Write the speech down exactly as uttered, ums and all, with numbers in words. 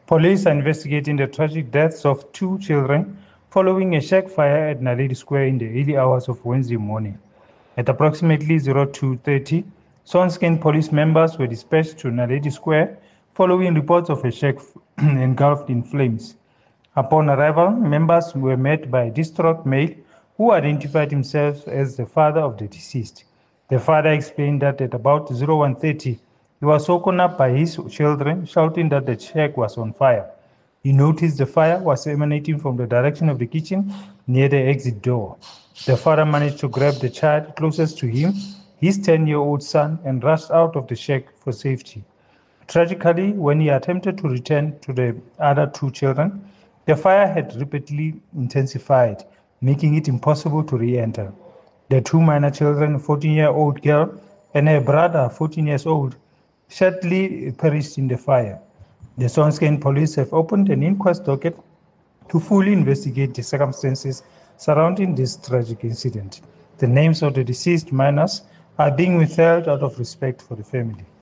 Police are investigating the tragic deaths of two children following a shack fire at Naledi Square in the early hours of Wednesday morning. At approximately two thirty, Swanscan police members were dispatched to Naledi Square following reports of a shack engulfed in flames. Upon arrival, members were met by a distraught male who identified himself as the father of the deceased. The father explained that at about one thirty, he was woken up by his children shouting that the shack was on fire. He noticed the fire was emanating from the direction of the kitchen near the exit door. The father managed to grab the child closest to him, his ten-year-old son, and rushed out of the shack for safety. Tragically, when he attempted to return to the other two children, the fire had rapidly intensified, making it impossible to re-enter. The two minor children, a fourteen-year-old girl and her brother, fourteen years old, sadly perished in the fire. The Swanscan police have opened an inquest docket to fully investigate the circumstances surrounding this tragic incident. The names of the deceased minors are being withheld out of respect for the family.